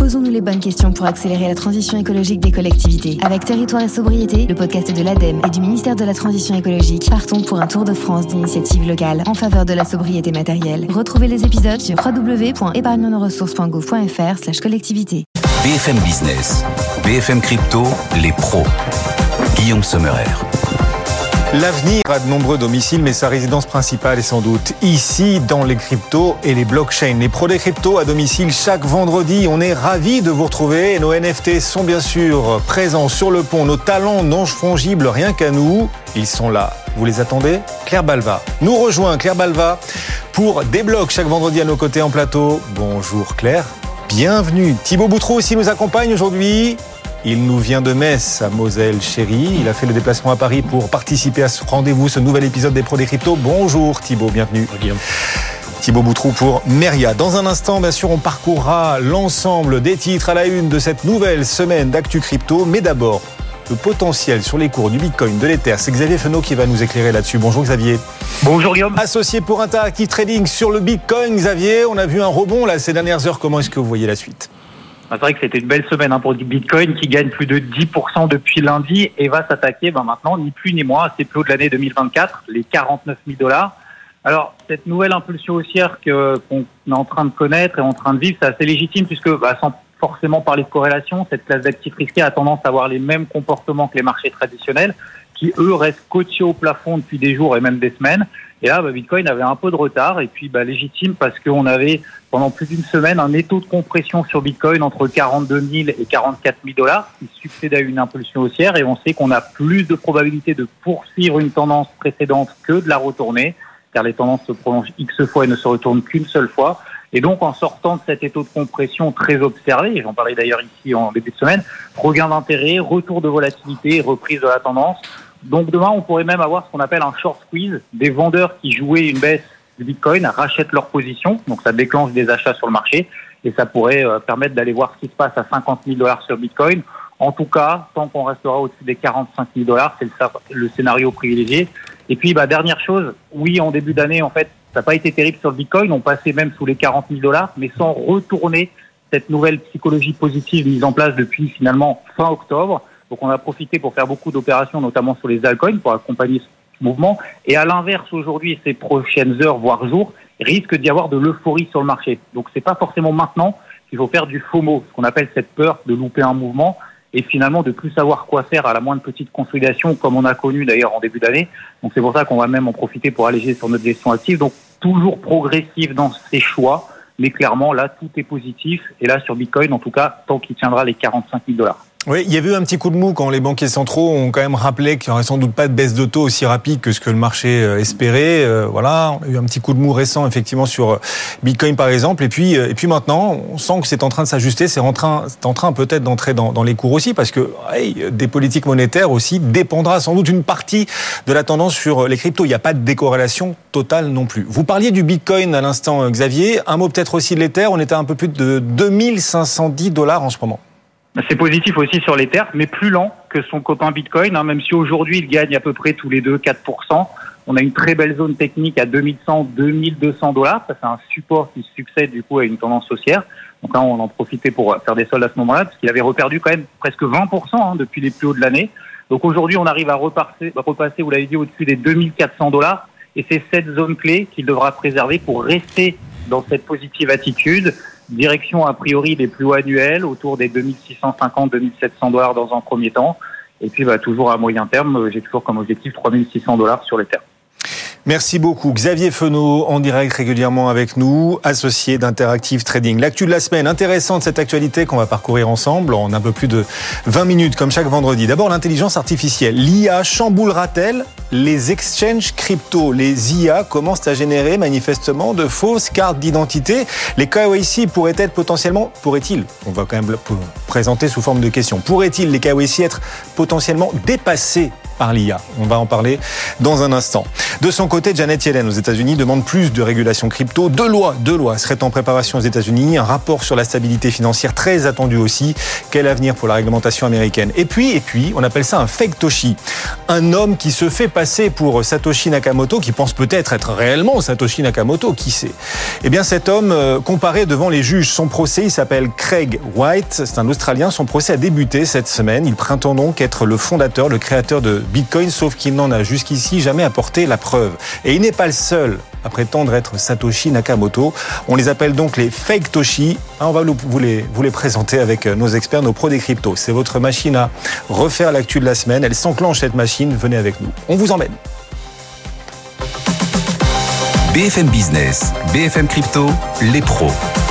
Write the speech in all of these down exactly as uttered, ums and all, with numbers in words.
Posons-nous les bonnes questions pour accélérer la transition écologique des collectivités. Avec Territoire et Sobriété, le podcast de l'ADEME et du ministère de la Transition écologique, partons pour un tour de France d'initiatives locales en faveur de la sobriété matérielle. Retrouvez les épisodes sur w w w point épargne nos ressources point gouv point f r slash collectivité. B F M Business, B F M Crypto, les pros. Guillaume Sommerer. L'avenir a de nombreux domiciles, mais sa résidence principale est sans doute ici, dans les cryptos et les blockchains. Les pros des cryptos à domicile chaque vendredi. On est ravis de vous retrouver. Nos N F T sont bien sûr présents sur le pont. Nos talents non fongibles, rien qu'à nous, ils sont là. Vous les attendez ? Claire Balva nous rejoint. Claire Balva pour Débloque chaque vendredi à nos côtés en plateau. Bonjour Claire, bienvenue. Thibaut Boutreau aussi nous accompagne aujourd'hui. Il nous vient de Metz, à Moselle chérie. Il a fait le déplacement à Paris pour participer à ce rendez-vous, ce nouvel épisode des Pros des Cryptos. Bonjour Thibaut, bienvenue. Bonjour. Thibaut Boutreau pour Meria. Dans un instant, bien sûr, on parcourra l'ensemble des titres à la une de cette nouvelle semaine d'Actu Crypto. Mais d'abord, le potentiel sur les cours du Bitcoin, de l'Ether. C'est Xavier Fenot qui va nous éclairer là-dessus. Bonjour Xavier. Bonjour Guillaume. Associé pour Interactive Trading sur le Bitcoin. Xavier, on a vu un rebond là ces dernières heures. Comment est-ce que vous voyez la suite ? C'est vrai que c'était une belle semaine hein, pour du Bitcoin qui gagne plus de dix pour cent depuis lundi et va s'attaquer ben, maintenant, ni plus ni moins, à ses plus hauts de l'année deux mille vingt-quatre, les quarante-neuf mille dollars. Alors, cette nouvelle impulsion haussière que, qu'on est en train de connaître et en train de vivre, c'est assez légitime puisque, bah, sans forcément parler de corrélation, cette classe d'actifs risqués a tendance à avoir les mêmes comportements que les marchés traditionnels qui, eux, restent coachés au plafond depuis des jours et même des semaines. Et là, bah, Bitcoin avait un peu de retard et puis bah, légitime parce qu'on avait pendant plus d'une semaine un étau de compression sur Bitcoin entre quarante-deux mille et quarante-quatre mille dollars qui succède à une impulsion haussière et on sait qu'on a plus de probabilité de poursuivre une tendance précédente que de la retourner car les tendances se prolongent X fois et ne se retournent qu'une seule fois. Et donc, en sortant de cet étau de compression très observé, et j'en parlais d'ailleurs ici en début de semaine, regain d'intérêt, retour de volatilité, reprise de la tendance. Donc demain, on pourrait même avoir ce qu'on appelle un short squeeze. Des vendeurs qui jouaient une baisse du Bitcoin rachètent leur position. Donc ça déclenche des achats sur le marché et ça pourrait euh, permettre d'aller voir ce qui se passe à cinquante mille dollars sur Bitcoin. En tout cas, tant qu'on restera au-dessus des quarante-cinq mille dollars, c'est le, le scénario privilégié. Et puis, bah, dernière chose, oui, en début d'année, en fait, ça n'a pas été terrible sur le Bitcoin. On passait même sous les quarante mille dollars, mais sans retourner cette nouvelle psychologie positive mise en place depuis finalement fin octobre. Donc on a profité pour faire beaucoup d'opérations, notamment sur les altcoins, pour accompagner ce mouvement. Et à l'inverse, aujourd'hui, ces prochaines heures, voire jours, risque d'y avoir de l'euphorie sur le marché. Donc c'est pas forcément maintenant qu'il faut faire du FOMO, ce qu'on appelle cette peur de louper un mouvement et finalement de plus savoir quoi faire à la moindre petite consolidation, comme on a connu d'ailleurs en début d'année. Donc c'est pour ça qu'on va même en profiter pour alléger sur notre gestion active. Donc toujours progressif dans ses choix, mais clairement là tout est positif. Et là sur Bitcoin, en tout cas, tant qu'il tiendra les quarante-cinq mille dollars. Oui, il y avait eu un petit coup de mou quand les banquiers centraux ont quand même rappelé qu'il n'y aurait sans doute pas de baisse de taux aussi rapide que ce que le marché espérait. Euh, voilà, on a eu un petit coup de mou récent effectivement sur Bitcoin par exemple. Et puis, et puis maintenant, on sent que c'est en train de s'ajuster, c'est en train, c'est en train peut-être d'entrer dans, dans les cours aussi parce que hey, des politiques monétaires aussi dépendra sans doute une partie de la tendance sur les cryptos. Il n'y a pas de décorrélation totale non plus. Vous parliez du Bitcoin à l'instant, Xavier. Un mot peut-être aussi de l'Ether. On était à un peu plus de deux mille cinq cent dix dollars en ce moment. C'est positif aussi sur l'Ether, mais plus lent que son copain Bitcoin, hein, même si aujourd'hui il gagne à peu près tous les deux quatre pour cent. On a une très belle zone technique à deux mille cent, deux mille deux cents dollars. Ça, c'est un support qui succède du coup à une tendance haussière. Donc là, on en profitait pour faire des soldes à ce moment-là, parce qu'il avait reperdu quand même presque vingt pour cent hein, depuis les plus hauts de l'année. Donc aujourd'hui, on arrive à repasser, repasser vous l'avez dit, au-dessus des deux mille quatre cents dollars. Et c'est cette zone clé qu'il devra préserver pour rester dans cette positive attitude. Direction a priori des plus hauts annuels, autour des deux mille six cent cinquante, deux mille sept cents dollars dans un premier temps. Et puis bah, toujours à moyen terme, j'ai toujours comme objectif trois mille six cents dollars sur les terres. Merci beaucoup. Xavier Fenot, en direct régulièrement avec nous, associé d'Interactive Trading. L'actu de la semaine, intéressante cette actualité qu'on va parcourir ensemble en un peu plus de vingt minutes, comme chaque vendredi. D'abord, l'intelligence artificielle. L'I A chamboulera-t-elle les exchanges crypto? Les I A commencent à générer manifestement de fausses cartes d'identité. Les K Y C pourraient être potentiellement, pourraient-ils, on va quand même présenter sous forme de question, pourraient-ils, les K Y C, être potentiellement dépassés par l'I A. On va en parler dans un instant. De son côté, Janet Yellen aux États-Unis demande plus de régulation crypto. Deux lois, deux lois seraient en préparation aux États-Unis. Un rapport sur la stabilité financière très attendu aussi. Quel avenir pour la réglementation américaine? Et puis, et puis, on appelle ça un fake Toshi. Un homme qui se fait passer pour Satoshi Nakamoto, qui pense peut-être être réellement Satoshi Nakamoto, qui sait? Eh bien, cet homme euh, comparé devant les juges. Son procès, il s'appelle Craig White. C'est un Australien. Son procès a débuté cette semaine. Il prétend donc être le fondateur, le créateur de Bitcoin, sauf qu'il n'en a jusqu'ici jamais apporté la preuve. Et il n'est pas le seul à prétendre être Satoshi Nakamoto. On les appelle donc les fake Toshi. On va vous les, vous les présenter avec nos experts, nos pros des cryptos. C'est votre machine à refaire l'actu de la semaine. Elle s'enclenche cette machine. Venez avec nous. On vous emmène. B F M Business, B F M Crypto, les pros.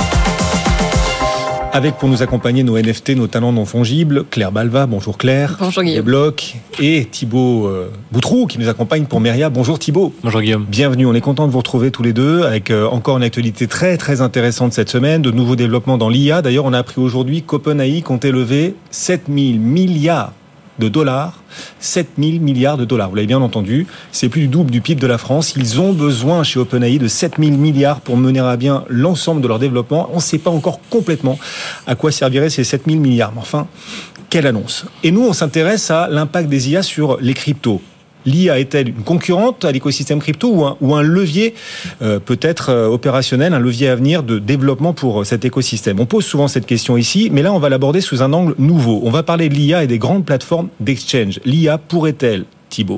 Avec pour nous accompagner nos N F T, nos talents non fongibles, Claire Balva, bonjour Claire. Bonjour Guillaume. Les blocs, et Thibaut euh, Boutroux qui nous accompagne pour Meria. Bonjour Thibaut. Bonjour Guillaume. Bienvenue, on est content de vous retrouver tous les deux avec euh, encore une actualité très très intéressante cette semaine, de nouveaux développements dans l'I A. D'ailleurs, on a appris aujourd'hui qu'OpenAI comptait lever sept mille milliards de dollars. sept mille milliards de dollars, vous l'avez bien entendu, c'est plus du double du P I B de la France. Ils ont besoin chez OpenAI de sept mille milliards pour mener à bien l'ensemble de leur développement. On ne sait pas encore complètement à quoi serviraient ces sept mille milliards, mais enfin, quelle annonce. Et nous, on s'intéresse à l'impact des I A sur les cryptos. L'I A est-elle une concurrente à l'écosystème crypto ou un, ou un levier euh, peut-être euh, opérationnel, un levier à venir de développement pour euh, cet écosystème? On pose souvent cette question ici, mais là on va l'aborder sous un angle nouveau. On va parler de l'I A et des grandes plateformes d'exchange. L'I A pourrait-elle, Thibaut,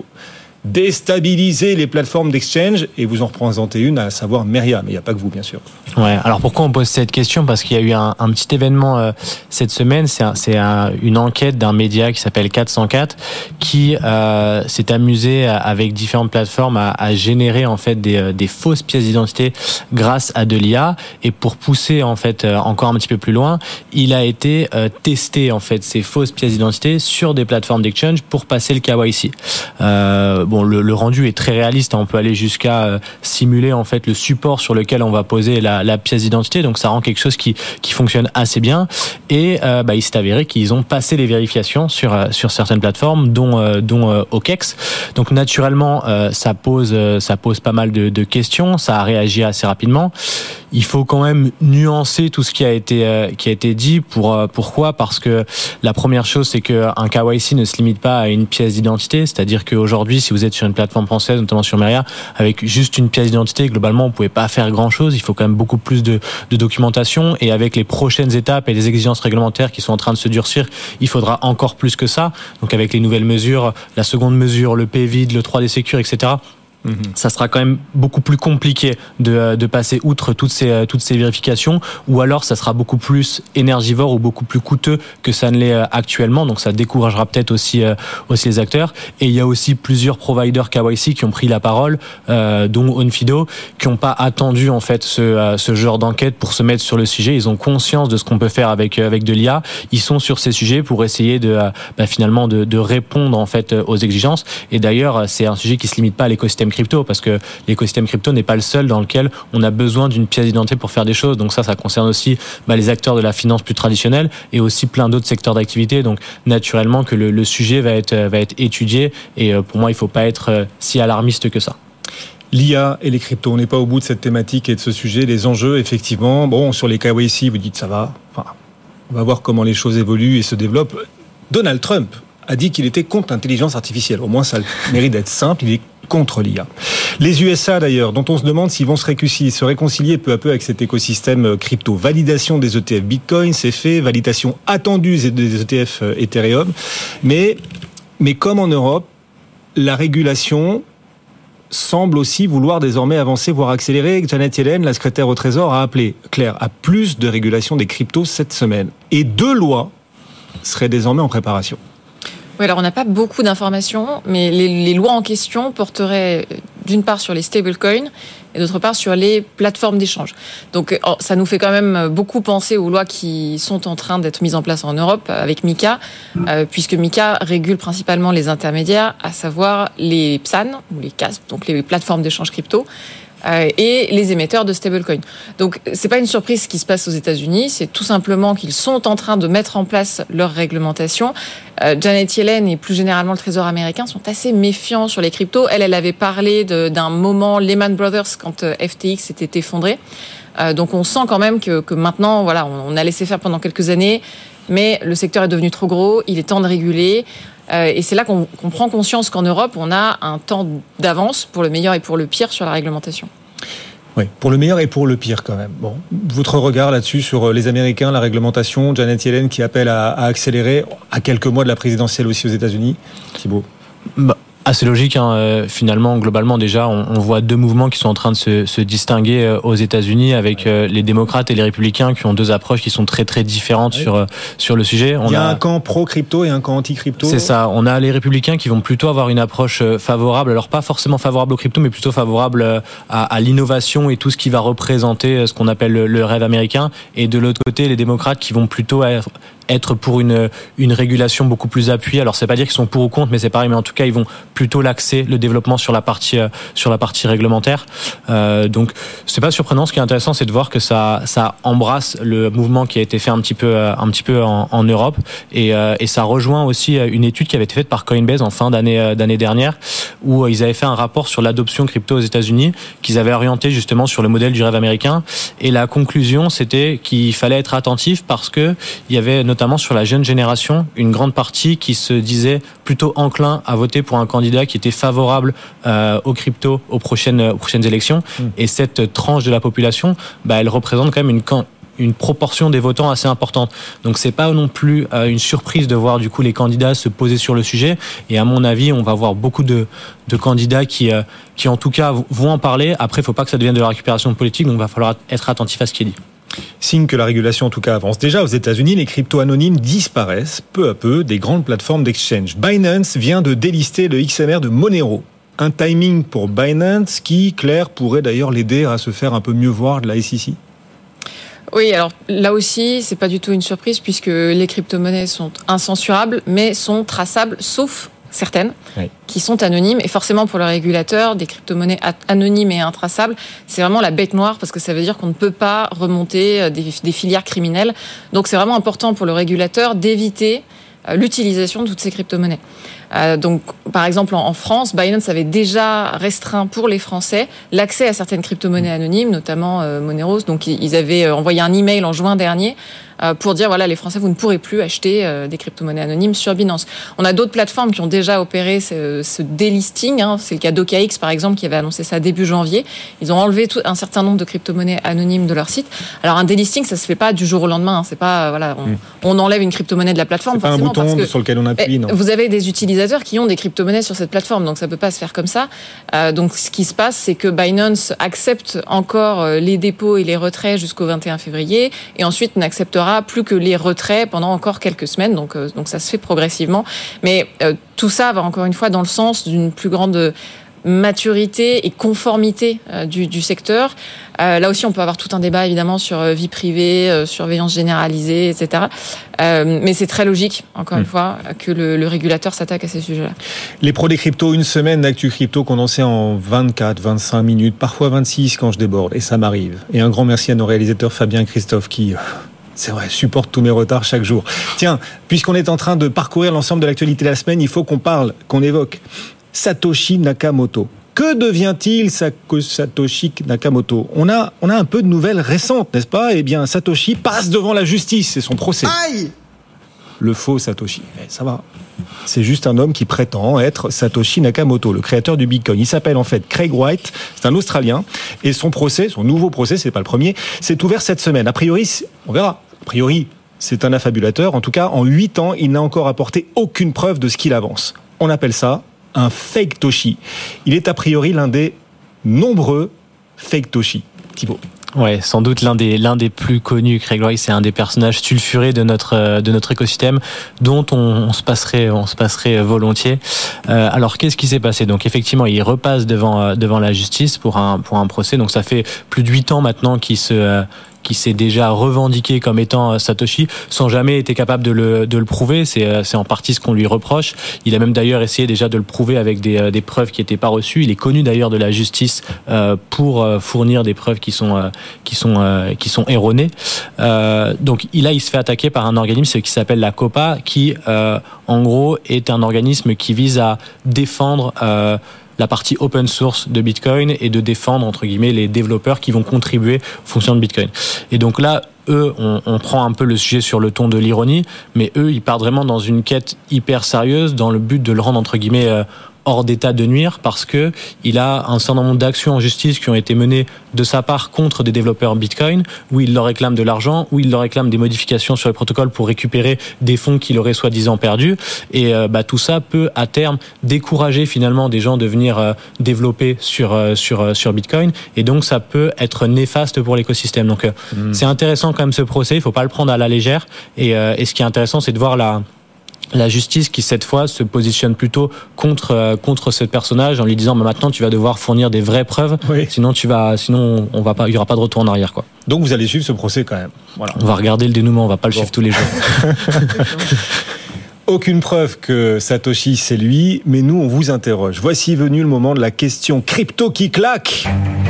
déstabiliser les plateformes d'exchange? Et vous en représentez une, à savoir Meria, mais il n'y a pas que vous, bien sûr. Ouais. Alors pourquoi on pose cette question? Parce qu'il y a eu un, un petit événement euh, cette semaine. C'est, un, c'est un, une enquête d'un média qui s'appelle quatre cent quatre qui euh, s'est amusé à, avec différentes plateformes à, à générer en fait des, des fausses pièces d'identité grâce à de l'I A. Et pour pousser en fait encore un petit peu plus loin, il a été euh, testé en fait ces fausses pièces d'identité sur des plateformes d'exchange pour passer le K Y C. Euh, bon, le, le rendu est très réaliste. On peut aller jusqu'à euh, simuler en fait le support sur lequel on va poser la, la pièce d'identité. Donc ça rend quelque chose qui qui fonctionne assez bien. Et euh, bah, il s'est avéré qu'ils ont passé les vérifications sur euh, sur certaines plateformes, dont euh, dont euh, O K E X. Donc naturellement, euh, ça pose euh, ça pose pas mal de, de questions. Ça a réagi assez rapidement. Il faut quand même nuancer tout ce qui a été euh, qui a été dit. Pour euh, pourquoi? Parce que la première chose, c'est que un K Y C ne se limite pas à une pièce d'identité. C'est-à-dire qu'aujourd'hui, si vous êtes sur une plateforme française, notamment sur Meria, avec juste une pièce d'identité, globalement, vous pouvez pas faire grand-chose. Il faut quand même beaucoup plus de, de documentation. Et avec les prochaines étapes et les exigences réglementaires qui sont en train de se durcir, il faudra encore plus que ça. Donc avec les nouvelles mesures, la seconde mesure, le P V I D, le trois D Secure, et cetera, ça sera quand même beaucoup plus compliqué de, de passer outre toutes ces, toutes ces vérifications, ou alors ça sera beaucoup plus énergivore ou beaucoup plus coûteux que ça ne l'est actuellement. Donc ça découragera peut-être aussi, aussi les acteurs. Et il y a aussi plusieurs providers K Y C qui ont pris la parole, euh, dont Onfido, qui n'ont pas attendu en fait ce, ce genre d'enquête pour se mettre sur le sujet. Ils ont conscience de ce qu'on peut faire avec, avec de l'I A. Ils sont sur ces sujets pour essayer de, bah, finalement de, de répondre en fait aux exigences. Et d'ailleurs, c'est un sujet qui se limite pas à l'écosystème crypto, parce que l'écosystème crypto n'est pas le seul dans lequel on a besoin d'une pièce d'identité pour faire des choses. Donc ça, ça concerne aussi bah, les acteurs de la finance plus traditionnelle et aussi plein d'autres secteurs d'activité. Donc naturellement que le, le sujet va être, va être étudié, et pour moi, il ne faut pas être si alarmiste que ça. L'I A et les cryptos, on n'est pas au bout de cette thématique et de ce sujet. Les enjeux, effectivement, bon, sur les K Y C, vous dites ça va. Enfin, on va voir comment les choses évoluent et se développent. Donald Trump a dit qu'il était contre l'intelligence artificielle. Au moins, ça a le mérite d'être simple. Il est contre l'I A. Les U S A, d'ailleurs, dont on se demande s'ils vont se réconcilier, se réconcilier peu à peu avec cet écosystème crypto. Validation des E T F Bitcoin, c'est fait. Validation attendue des E T F Ethereum. Mais, mais comme en Europe, la régulation semble aussi vouloir désormais avancer, voire accélérer. Janet Yellen, la secrétaire au Trésor, a appelé, Claire, à plus de régulation des cryptos cette semaine. Et deux lois seraient désormais en préparation. Oui, alors on n'a pas beaucoup d'informations, mais les, les lois en question porteraient d'une part sur les stablecoins et d'autre part sur les plateformes d'échange. Donc ça nous fait quand même beaucoup penser aux lois qui sont en train d'être mises en place en Europe avec MiCA, euh, puisque MiCA régule principalement les intermédiaires, à savoir les P S A N ou les C A S P, donc les plateformes d'échange crypto. euh, et les émetteurs de stablecoin. Donc, c'est pas une surprise ce qui se passe aux États-Unis, c'est tout simplement qu'ils sont en train de mettre en place leur réglementation. Euh, Janet Yellen et plus généralement le Trésor américain sont assez méfiants sur les cryptos. Elle, elle avait parlé de, d'un moment Lehman Brothers quand euh, F T X s'était effondré. Euh, donc, on sent quand même que, que maintenant, voilà, on, on a laissé faire pendant quelques années, mais le secteur est devenu trop gros, il est temps de réguler. Euh, et c'est là qu'on, qu'on prend conscience qu'en Europe, on a un temps d'avance pour le meilleur et pour le pire sur la réglementation. Oui, pour le meilleur et pour le pire quand même. Bon, votre regard là-dessus sur les Américains, la réglementation, Janet Yellen qui appelle à, à accélérer à quelques mois de la présidentielle aussi aux États-Unis. Thibaut. Bah. Assez logique, hein. euh, finalement, globalement déjà, on, on voit deux mouvements qui sont en train de se, se distinguer euh, aux États-Unis avec euh, les démocrates et les républicains qui ont deux approches qui sont très très différentes oui. sur euh, sur le sujet. On Il y a, a un camp pro-crypto et un camp anti-crypto. C'est ça. On a les républicains qui vont plutôt avoir une approche favorable, alors pas forcément favorable aux crypto, mais plutôt favorable à, à l'innovation et tout ce qui va représenter ce qu'on appelle le, le rêve américain. Et de l'autre côté, les démocrates qui vont plutôt être être pour une une régulation beaucoup plus appuyée. Alors c'est pas dire qu'ils sont pour ou contre, mais c'est pareil. Mais en tout cas, ils vont plutôt l'axer le développement sur la partie sur la partie réglementaire. Euh, donc c'est pas surprenant. Ce qui est intéressant, c'est de voir que ça ça embrasse le mouvement qui a été fait un petit peu un petit peu en, en Europe et euh, et ça rejoint aussi une étude qui avait été faite par Coinbase en fin d'année d'année dernière où ils avaient fait un rapport sur l'adoption crypto aux États-Unis qu'ils avaient orienté justement sur le modèle du rêve américain et la conclusion c'était qu'il fallait être attentif parce que il y avait notamment sur la jeune génération, une grande partie qui se disait plutôt enclin à voter pour un candidat qui était favorable euh, aux cryptos aux prochaines, aux prochaines élections. Mmh. Et cette tranche de la population, bah, elle représente quand même une, une proportion des votants assez importante. Donc c'est pas non plus euh, une surprise de voir du coup les candidats se poser sur le sujet. Et à mon avis, on va voir beaucoup de, de candidats qui, euh, qui en tout cas vont en parler. Après, il ne faut pas que ça devienne de la récupération politique, donc il va falloir être attentif à ce qui est dit. Signe que la régulation en tout cas avance. Déjà aux États-Unis, les cryptos anonymes disparaissent peu à peu des grandes plateformes d'exchange. Binance vient de délister le X M R de Monero. Un timing pour Binance qui, Claire, pourrait d'ailleurs l'aider à se faire un peu mieux voir de la S E C. Oui, alors là aussi, c'est pas du tout une surprise puisque les crypto-monnaies sont incensurables, mais sont traçables, sauf certaines, oui. qui sont anonymes. Et forcément, pour le régulateur, des crypto-monnaies anonymes et intraçables, c'est vraiment la bête noire parce que ça veut dire qu'on ne peut pas remonter des, des filières criminelles. Donc, c'est vraiment important pour le régulateur d'éviter l'utilisation de toutes ces crypto-monnaies. Euh, donc, par exemple, en, en France, Binance avait déjà restreint pour les Français l'accès à certaines crypto-monnaies anonymes, notamment euh, Monero. Donc, ils, ils avaient envoyé un email en juin dernier euh, pour dire voilà, les Français, vous ne pourrez plus acheter euh, des crypto-monnaies anonymes sur Binance. On a d'autres plateformes qui ont déjà opéré ce, ce délisting. Hein. C'est le cas d'OKX, par exemple, qui avait annoncé ça début janvier. Ils ont enlevé tout, un certain nombre de crypto-monnaies anonymes de leur site. Alors, un délisting, ça se fait pas du jour au lendemain. Hein. C'est pas voilà, on, mmh. on enlève une crypto-monnaie de la plateforme. C'est pas un bouton parce que, sur lequel on appuie. Non. Vous avez des utilisateurs qui ont des crypto-monnaies sur cette plateforme, donc ça peut pas se faire comme ça. Euh, donc ce qui se passe, c'est que Binance accepte encore les dépôts et les retraits jusqu'au vingt et un février, et ensuite n'acceptera plus que les retraits pendant encore quelques semaines. Donc euh, donc ça se fait progressivement, mais euh, tout ça va encore une fois dans le sens d'une plus grande maturité et conformité euh, du, du secteur. Euh, là aussi, on peut avoir tout un débat évidemment sur euh, vie privée, euh, surveillance généralisée, et cetera. Euh, mais c'est très logique, encore mmh. une fois, que le, le régulateur s'attaque à ces sujets-là. Les pros des cryptos, une semaine d'actu crypto condensée en vingt-quatre, vingt-cinq minutes, parfois vingt-six quand je déborde, et ça m'arrive. Et un grand merci à nos réalisateurs Fabien et Christophe qui... C'est vrai, supporte tous mes retards chaque jour. Tiens, puisqu'on est en train de parcourir l'ensemble de l'actualité de la semaine, il faut qu'on parle, qu'on évoque Satoshi Nakamoto. Que devient-il Satoshi Nakamoto ? On a, on a un peu de nouvelles récentes, n'est-ce pas ? Eh bien, Satoshi passe devant la justice, c'est son procès. Aïe ! Le faux Satoshi. Mais ça va. C'est juste un homme qui prétend être Satoshi Nakamoto, le créateur du Bitcoin. Il s'appelle en fait Craig Wright, c'est un Australien, et son procès, son nouveau procès, c'est pas le premier, s'est ouvert cette semaine. A priori, on verra. A priori, c'est un affabulateur. En tout cas, en huit ans, il n'a encore apporté aucune preuve de ce qu'il avance. On appelle ça un fake Toshi. Il est a priori l'un des nombreux fake Toshi. Thibaut. Ouais, sans doute l'un des l'un des plus connus. Craig Wright, c'est un des personnages sulfurés de notre de notre écosystème, dont on, on se passerait on se passerait volontiers. Euh, alors qu'est-ce qui s'est passé ? Donc effectivement, il repasse devant devant la justice pour un pour un procès. Donc ça fait plus de huit ans maintenant qu'il se qui s'est déjà revendiqué comme étant Satoshi, sans jamais été capable de le, de le prouver. C'est, c'est en partie ce qu'on lui reproche. Il a même d'ailleurs essayé déjà de le prouver avec des, des preuves qui n'étaient pas reçues. Il est connu d'ailleurs de la justice euh, pour fournir des preuves qui sont, euh, qui sont, euh, qui sont erronées. Euh, donc là, il se fait attaquer par un organisme qui s'appelle la COPA, qui, euh, en gros, est un organisme qui vise à défendre euh, la partie open source de Bitcoin et de défendre, entre guillemets, les développeurs qui vont contribuer aux fonctions de Bitcoin. Et donc là, eux, on, on prend un peu le sujet sur le ton de l'ironie, mais eux, ils partent vraiment dans une quête hyper sérieuse dans le but de le rendre, entre guillemets, euh, hors d'état de nuire, parce que il a un certain nombre d'actions en justice qui ont été menées de sa part contre des développeurs Bitcoin, où il leur réclame de l'argent, où il leur réclame des modifications sur les protocoles pour récupérer des fonds qu'il aurait soi-disant perdus. Et euh, bah, tout ça peut, à terme, décourager finalement des gens de venir euh, développer sur, euh, sur, euh, sur Bitcoin. Et donc, ça peut être néfaste pour l'écosystème. Donc, euh, mmh. c'est intéressant quand même ce procès. Il ne faut pas le prendre à la légère. Et, euh, et ce qui est intéressant, c'est de voir la... la justice qui cette fois se positionne plutôt contre euh, contre ce personnage en lui disant bah, maintenant tu vas devoir fournir des vraies preuves, oui. sinon tu vas sinon on va pas il y aura pas de retour en arrière quoi. Donc vous allez suivre ce procès quand même. Voilà. On va regarder le dénouement, on va pas le bon. suivre tous les jours. Aucune preuve que Satoshi c'est lui, mais nous on vous interroge. Voici venu le moment de la question crypto qui claque.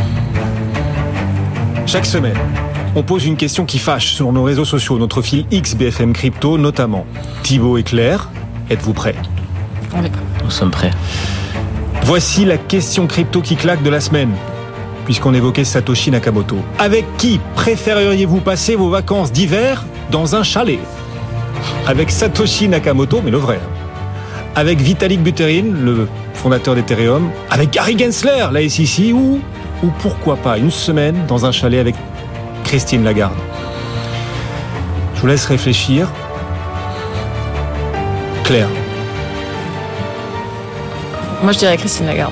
Chaque semaine, on pose une question qui fâche sur nos réseaux sociaux, notre fil X B F M Crypto notamment. Thibaut et Claire, êtes-vous prêts ? On est prêts. Nous sommes prêts. Voici la question crypto qui claque de la semaine, puisqu'on évoquait Satoshi Nakamoto. Avec qui préféreriez-vous passer vos vacances d'hiver dans un chalet ? Avec Satoshi Nakamoto, mais le vrai. Avec Vitalik Buterin, le fondateur d'Ethereum. Avec Gary Gensler, la S E C, ou, ou pourquoi pas une semaine dans un chalet avec Christine Lagarde. Je vous laisse réfléchir. Claire. Moi, je dirais Christine Lagarde.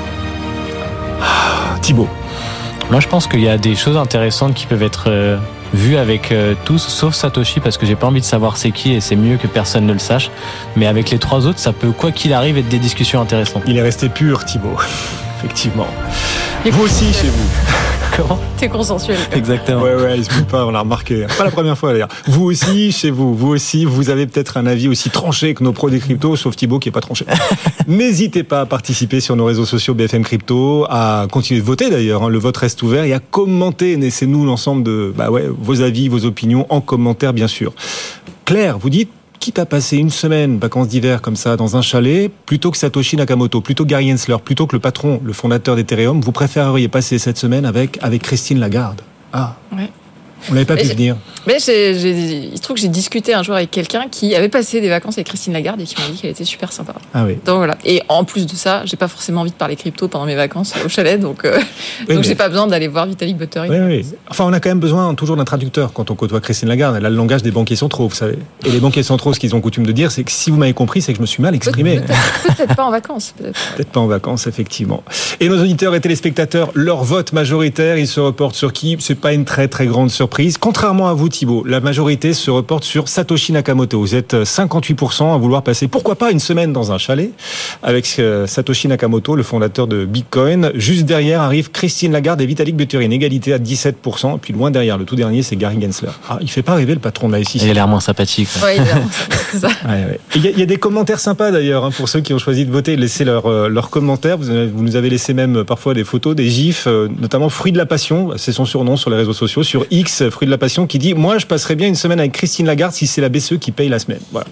Ah, Thibaut. Moi, je pense qu'il y a des choses intéressantes qui peuvent être euh, vues avec euh, tous, sauf Satoshi, parce que j'ai pas envie de savoir c'est qui et c'est mieux que personne ne le sache. Mais avec les trois autres, ça peut, quoi qu'il arrive, être des discussions intéressantes. Il est resté pur, Thibaut. Effectivement. Et vous aussi, chez vous. Comment ? T'es consensuel. Exactement. Ouais, ouais, il se moque pas, on l'a remarqué. Pas la première fois d'ailleurs. Vous aussi, chez vous, vous aussi, vous avez peut-être un avis aussi tranché que nos pros des cryptos, sauf Thibaut qui est pas tranché. N'hésitez pas à participer sur nos réseaux sociaux B F M Crypto, à continuer de voter d'ailleurs, hein, le vote reste ouvert, et à commenter. Laissez-nous l'ensemble de, bah ouais, vos avis, vos opinions en commentaire, bien sûr. Claire, vous dites, quitte à passer une semaine, vacances d'hiver comme ça, dans un chalet, plutôt que Satoshi Nakamoto, plutôt que Gary Gensler, plutôt que le patron, le fondateur d'Ethereum, vous préféreriez passer cette semaine avec, avec Christine Lagarde. Ah. Ouais. On n'avait pas mais pu venir. Mais j'ai, j'ai, il se trouve que j'ai discuté un jour avec quelqu'un qui avait passé des vacances avec Christine Lagarde et qui m'a dit qu'elle était super sympa. Ah oui. Donc voilà. Et en plus de ça, j'ai pas forcément envie de parler crypto pendant mes vacances au chalet, donc, euh, oui, donc j'ai pas besoin d'aller voir Vitalik Buterin. Oui, oui. Enfin, on a quand même besoin toujours d'un traducteur quand on côtoie Christine Lagarde. Elle a le langage des banquiers centraux, vous savez. Et les banquiers centraux, ce qu'ils ont coutume de dire, c'est que si vous m'avez compris, c'est que je me suis mal exprimé. Peut-être, peut-être pas en vacances. Peut-être. peut-être pas en vacances, effectivement. Et nos auditeurs et téléspectateurs, leur vote majoritaire, il se reporte sur qui ? C'est pas une très très grande surprise. Contrairement à vous, Thibaut, la majorité se reporte sur Satoshi Nakamoto. Vous êtes cinquante-huit pour cent à vouloir passer, pourquoi pas, une semaine dans un chalet avec Satoshi Nakamoto, le fondateur de Bitcoin. Juste derrière arrivent Christine Lagarde et Vitalik Buterin, égalité à dix-sept pour cent. Et puis loin derrière, le tout dernier, c'est Gary Gensler. Ah, il fait pas rêver le patron de la S E C. Il a l'air moins sympathique. Oui, il a l'air moins sympathique, c'est ça. Ouais, ouais. Il, y a, il y a des commentaires sympas d'ailleurs, hein, pour ceux qui ont choisi de voter. Laissez leurs euh, leurs commentaires. Vous, avez, vous nous avez laissé même parfois des photos, des gifs, euh, notamment Fruit de la Passion, c'est son surnom sur les réseaux sociaux, sur X, Fruit de la Passion, qui dit « Moi, je passerais bien une semaine avec Christine Lagarde si c'est la B C E qui paye la semaine. » Voilà.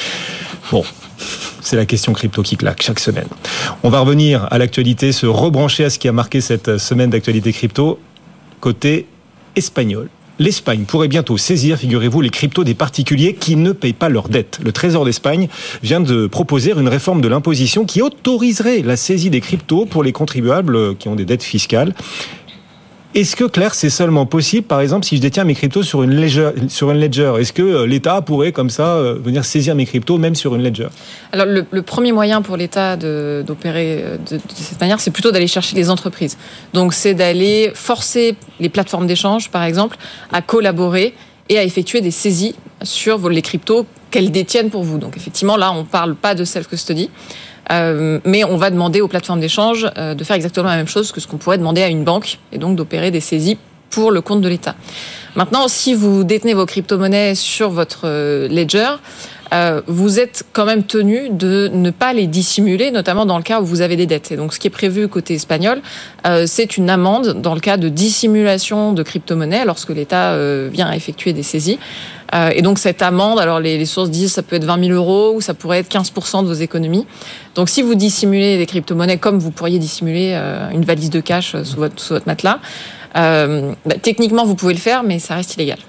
Bon, c'est la question crypto qui claque chaque semaine. On va revenir à l'actualité, se rebrancher à ce qui a marqué cette semaine d'actualité crypto, côté espagnol. L'Espagne pourrait bientôt saisir, figurez-vous, les cryptos des particuliers qui ne payent pas leurs dettes. Le Trésor d'Espagne vient de proposer une réforme de l'imposition qui autoriserait la saisie des cryptos pour les contribuables qui ont des dettes fiscales. Est-ce que, Claire, c'est seulement possible, par exemple, si je détiens mes cryptos sur une ledger, sur une ledger, est-ce que l'État pourrait, comme ça, venir saisir mes cryptos, même sur une ledger ? Alors, le, le premier moyen pour l'État de, d'opérer de, de cette manière, c'est plutôt d'aller chercher les entreprises. Donc, c'est d'aller forcer les plateformes d'échange, par exemple, à collaborer et à effectuer des saisies sur les cryptos qu'elles détiennent pour vous. Donc, effectivement, là, on ne parle pas de self-custody. Euh, mais on va demander aux plateformes d'échange euh, de faire exactement la même chose que ce qu'on pourrait demander à une banque, et donc d'opérer des saisies pour le compte de l'État. Maintenant, si vous détenez vos crypto-monnaies sur votre ledger, Euh, vous êtes quand même tenu de ne pas les dissimuler, notamment dans le cas où vous avez des dettes. Et donc, ce qui est prévu côté espagnol, euh, c'est une amende dans le cas de dissimulation de crypto-monnaies lorsque l'État euh, vient effectuer des saisies. Euh, et donc, cette amende, alors les, les sources disent ça peut être vingt mille euros ou ça pourrait être quinze pour cent de vos économies. Donc, si vous dissimulez des crypto-monnaies comme vous pourriez dissimuler euh, une valise de cash sous votre, sous votre matelas, euh, bah, techniquement, vous pouvez le faire, mais ça reste illégal.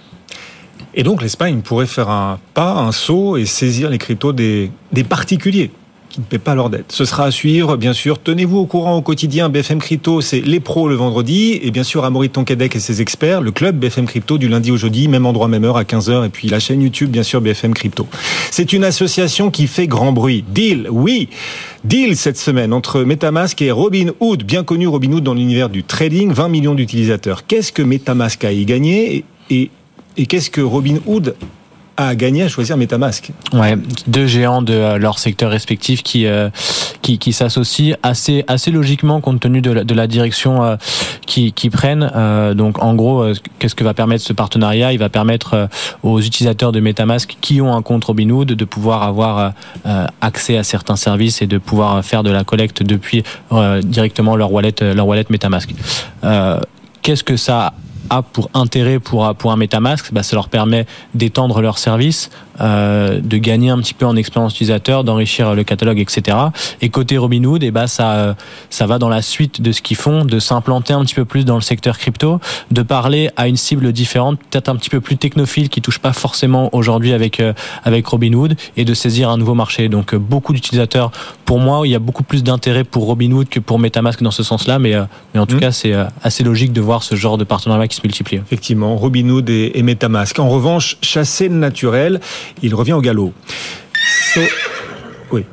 Et donc l'Espagne pourrait faire un pas, un saut et saisir les cryptos des, des particuliers qui ne paient pas leurs dettes. Ce sera à suivre, bien sûr. Tenez-vous au courant au quotidien. B F M Crypto, c'est les pros le vendredi. Et bien sûr, Amaury Tonquédec et ses experts. Le club B F M Crypto du lundi au jeudi, même endroit, même heure à quinze heures. Et puis la chaîne YouTube, bien sûr, B F M Crypto. C'est une association qui fait grand bruit. Deal, oui. Deal cette semaine entre MetaMask et Robinhood. Bien connu Robinhood dans l'univers du trading. vingt millions d'utilisateurs. Qu'est-ce que MetaMask a y gagné? Et Et qu'est-ce que Robinhood a gagné à choisir MetaMask? Ouais, deux géants de euh, leur secteur respectif qui euh, qui, qui s'associent assez assez logiquement compte tenu de la, de la direction euh, qui qui prennent. Euh, donc en gros, euh, qu'est-ce que va permettre ce partenariat? Il va permettre euh, aux utilisateurs de MetaMask qui ont un compte Robinhood de pouvoir avoir euh, accès à certains services et de pouvoir faire de la collecte depuis euh, directement leur wallet leur wallet MetaMask. Euh, qu'est-ce que ça a pour intérêt pour, pour un MetaMask? Bah, ça leur permet d'étendre leurs services, euh, de gagner un petit peu en expérience utilisateur, d'enrichir le catalogue, et cetera. Et côté Robinhood, et bah, ça, ça va dans la suite de ce qu'ils font, de s'implanter un petit peu plus dans le secteur crypto, de parler à une cible différente, peut-être un petit peu plus technophile, qui touche pas forcément aujourd'hui avec, euh, avec Robinhood, et de saisir un nouveau marché. Donc, euh, beaucoup d'utilisateurs. Pour moi, il y a beaucoup plus d'intérêt pour Robinhood que pour MetaMask dans ce sens-là, mais, euh, mais en tout mmh. cas, c'est euh, assez logique de voir ce genre de partenariat qui se multiplie. Effectivement, Robinhood et, et MetaMask. En revanche, chassé de naturel, il revient au galop. So... Oui.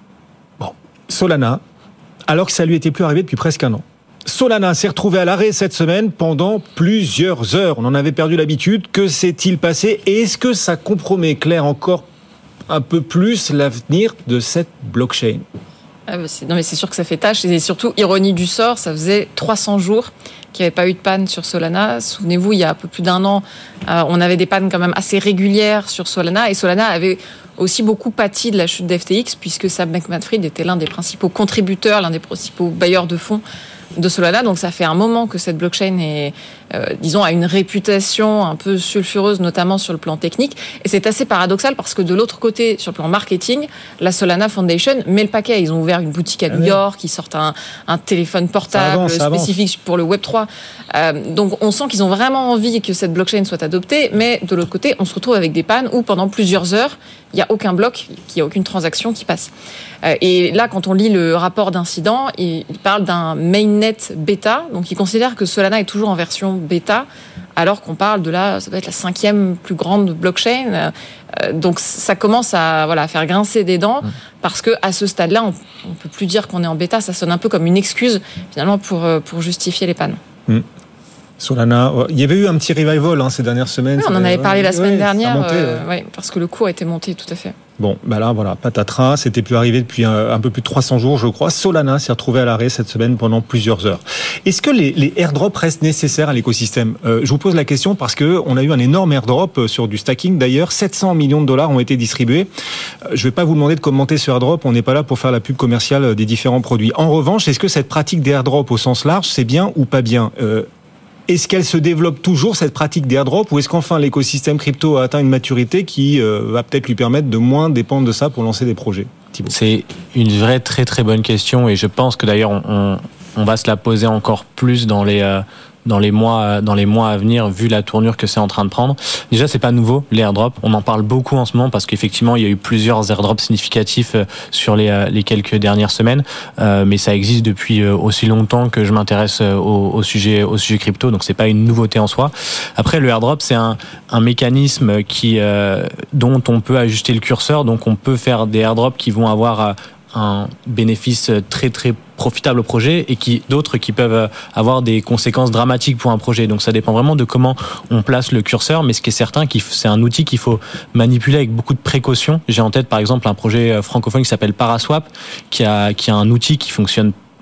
Bon. Solana, alors que ça lui était plus arrivé depuis presque un an. Solana s'est retrouvé à l'arrêt cette semaine pendant plusieurs heures. On en avait perdu l'habitude. Que s'est-il passé? Et est-ce que ça compromet, Claire, encore un peu plus l'avenir de cette blockchain? Ah bah c'est, non mais c'est sûr que ça fait tâche, et surtout, ironie du sort, ça faisait trois cents jours qu'il n'y avait pas eu de panne sur Solana. Souvenez-vous, il y a un peu plus d'un an, euh, on avait des pannes quand même assez régulières sur Solana, et Solana avait aussi beaucoup pâti de la chute d'F T X, puisque Sam Bankman-Fried était l'un des principaux contributeurs, l'un des principaux bailleurs de fonds de Solana. Donc ça fait un moment que cette blockchain est, euh, disons, a une réputation un peu sulfureuse, notamment sur le plan technique. Et c'est assez paradoxal parce que de l'autre côté, sur le plan marketing, la Solana Foundation met le paquet. Ils ont ouvert une boutique à New York, ils sortent un, un téléphone portable avance, spécifique pour le Web trois. Euh, donc on sent qu'ils ont vraiment envie que cette blockchain soit adoptée, mais de l'autre côté, on se retrouve avec des pannes où pendant plusieurs heures, il n'y a aucun bloc, il n'y a aucune transaction qui passe. Euh, et là, quand on lit le rapport d'incident, il, il parle d'un mainnet bêta, donc il considère que Solana est toujours en version bêta, alors qu'on parle de la, ça doit être la cinquième plus grande blockchain. Euh, donc ça commence à, voilà, à faire grincer des dents, mmh. parce que à ce stade-là, on ne peut plus dire qu'on est en bêta. Ça sonne un peu comme une excuse finalement pour pour justifier les pannes. Mmh. Solana, il y avait eu un petit revival hein, ces dernières semaines. Oui, on en avait parlé la semaine ouais, dernière, monté, euh, ouais. ouais, parce que le cours était monté, tout à fait. Bon, bah là, voilà, patatras, c'était plus arrivé depuis un, un peu plus de trois cents jours, je crois. Solana s'est retrouvé à l'arrêt cette semaine pendant plusieurs heures. Est-ce que les, les airdrops restent nécessaires à l'écosystème? euh, Je vous pose la question parce que on a eu un énorme airdrop sur du stacking. D'ailleurs, sept cents millions de dollars ont été distribués. Je vais pas vous demander de commenter ce airdrop. On n'est pas là pour faire la pub commerciale des différents produits. En revanche, est-ce que cette pratique des airdrops au sens large, c'est bien ou pas bien? euh, Est-ce qu'elle se développe toujours, cette pratique d'airdrop, ou est-ce qu'enfin l'écosystème crypto a atteint une maturité qui euh, va peut-être lui permettre de moins dépendre de ça pour lancer des projets? Thibaut. C'est une vraie très très bonne question, et je pense que d'ailleurs on, on, on va se la poser encore plus dans les... Euh dans les mois dans les mois à venir, vu la tournure que c'est en train de prendre. Déjà, c'est pas nouveau, les airdrops. On en parle beaucoup en ce moment parce qu'effectivement, il y a eu plusieurs airdrops significatifs sur les, les quelques dernières semaines, euh, mais ça existe depuis aussi longtemps que je m'intéresse au, au sujet au sujet crypto, donc c'est pas une nouveauté en soi. Après, le airdrop, c'est un, un mécanisme qui euh, dont on peut ajuster le curseur, donc on peut faire des airdrops qui vont avoir un bénéfice très très profitable au projet, et qui d'autres qui peuvent avoir des conséquences dramatiques pour un projet. Donc ça dépend vraiment de comment on place le curseur, mais ce qui est certain, c'est un outil qu'il faut manipuler avec beaucoup de précaution. J'ai en tête par exemple un projet francophone qui s'appelle Paraswap, qui a qui a un outil qui fonctionne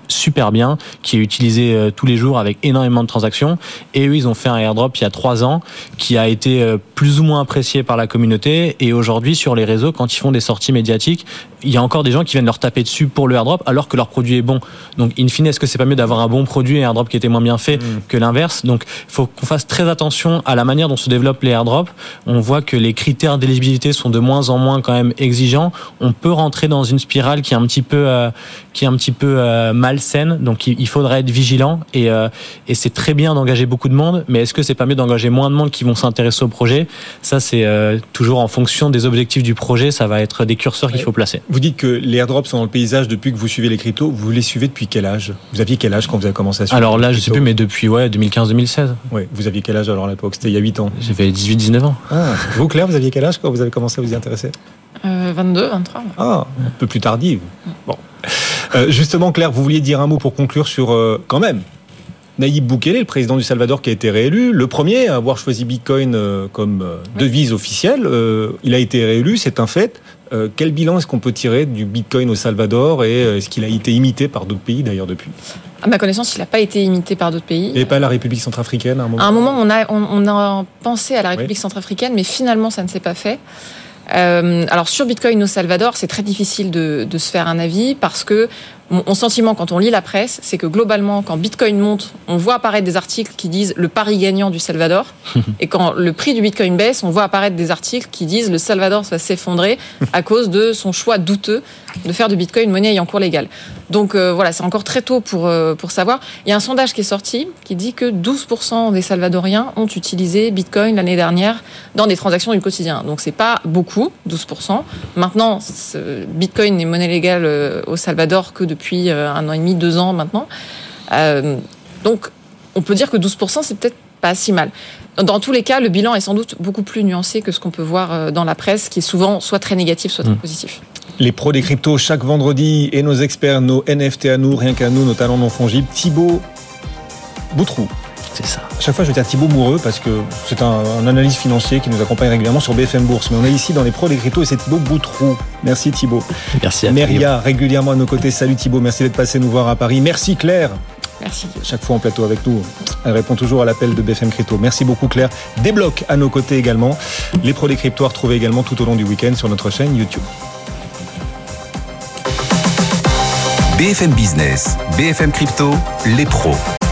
super bien, qui est utilisé euh, tous les jours avec énormément de transactions. Et eux, ils ont fait un airdrop il y a trois ans qui a été euh, plus ou moins apprécié par la communauté. Et aujourd'hui, sur les réseaux, quand ils font des sorties médiatiques, il y a encore des gens qui viennent leur taper dessus pour le airdrop alors que leur produit est bon. Donc, in fine, est-ce que c'est pas mieux d'avoir un bon produit et un airdrop qui était moins bien fait mmh. que l'inverse? Donc, il faut qu'on fasse très attention à la manière dont se développent les airdrops. On voit que les critères d'éligibilité sont de moins en moins quand même exigeants. On peut rentrer dans une spirale qui est un petit peu, euh, qui est un petit peu euh, malsaine. Donc, il, il faudrait être vigilant et, euh, et c'est très bien d'engager beaucoup de monde. Mais est-ce que c'est pas mieux d'engager moins de monde qui vont s'intéresser au projet? Ça, c'est euh, toujours en fonction des objectifs du projet. Ça va être des curseurs qu'il faut placer. Vous dites que les airdrops sont dans le paysage depuis que vous suivez les cryptos. Vous les suivez depuis quel âge? Vous aviez quel âge quand vous avez commencé à suivre? Alors là, je sais plus, mais depuis ouais, deux mille quinze deux mille seize. Ouais, vous aviez quel âge alors à l'époque? C'était il y a huit ans. J'avais dix-huit dix-neuf ans. Ah. Vous, Claire, vous aviez quel âge quand vous avez commencé à vous y intéresser? euh, vingt-deux, vingt-trois. Ah, un peu plus tardive. Bon. Euh, justement, Claire, vous vouliez dire un mot pour conclure sur, euh, quand même, Nayib Bukele, le président du Salvador qui a été réélu, le premier à avoir choisi Bitcoin euh, comme euh, devise officielle. Euh, il a été réélu, c'est un fait. Euh, quel bilan est-ce qu'on peut tirer du Bitcoin au Salvador et euh, est-ce qu'il a été imité par d'autres pays d'ailleurs depuis? À ma connaissance, il n'a pas été imité par d'autres pays. Et pas la République centrafricaine à un moment? À un moment, on a, on, on a pensé à la République oui. centrafricaine, mais finalement, ça ne s'est pas fait. Euh, alors sur Bitcoin au Salvador, c'est très difficile de, de se faire un avis parce que mon, mon sentiment quand on lit la presse, c'est que globalement, quand Bitcoin monte, on voit apparaître des articles qui disent le pari gagnant du Salvador, et quand le prix du Bitcoin baisse, on voit apparaître des articles qui disent le Salvador va s'effondrer à cause de son choix douteux de faire de Bitcoin une monnaie ayant cours légal. Donc euh, voilà, c'est encore très tôt pour euh, pour savoir. Il y a un sondage qui est sorti qui dit que douze pour cent des Salvadoriens ont utilisé Bitcoin l'année dernière dans des transactions du quotidien. Donc c'est pas beaucoup, douze pour cent. Maintenant, Bitcoin n'est monnaie légale euh, au Salvador que depuis euh, un an et demi, deux ans maintenant. Euh, donc on peut dire que douze pour cent c'est peut-être pas si mal. Dans tous les cas, le bilan est sans doute beaucoup plus nuancé que ce qu'on peut voir dans la presse, qui est souvent soit très négatif, soit très mmh. positif. Les pros des cryptos chaque vendredi et nos experts, nos N F T à nous, rien qu'à nous, nos talents non fongibles. Thibaut Boutroux. C'est ça. À chaque fois, je vais dire Thibaut Moureux parce que c'est un, un analyste financier qui nous accompagne régulièrement sur B F M Bourse. Mais on est ici dans les pros des cryptos et c'est Thibaut Boutroux. Merci Thibaut. Merci à Meria, régulièrement à nos côtés. Salut Thibaut, merci d'être passé nous voir à Paris. Merci Claire. Merci. Chaque fois en plateau avec nous, elle répond toujours à l'appel de B F M Crypto. Merci beaucoup Claire. Débloque à nos côtés également. Les pros des cryptos à retrouver également tout au long du week-end sur notre chaîne YouTube. B F M Business, B F M Crypto, les pros.